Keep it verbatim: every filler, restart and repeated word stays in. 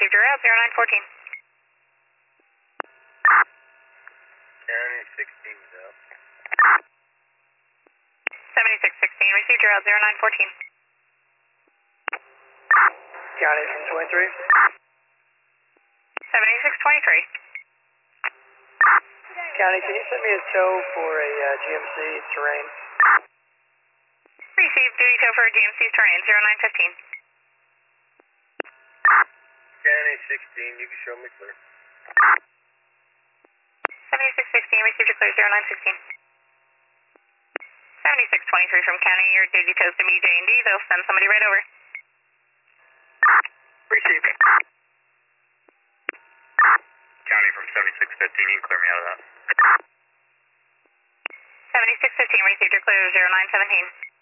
received your route, zero nine fourteen. County sixteen is up. seventy-six sixteen, received your route, zero nine fourteen. County from twenty-three. seventy-six twenty-three. County, can you send me a tow for a uh, G M C terrain? Received duty tow for G M C's terrain, zero nine fifteen. County sixteen, you can show me clear. seventy-six sixteen, received your clear, zero nine sixteen. seventy-six twenty-three from County, your duty tows to me, J and D, they'll send somebody right over. Received. County from seventy-six fifteen, you can clear me out of that. seventy-six fifteen, received your clear, zero nine seventeen.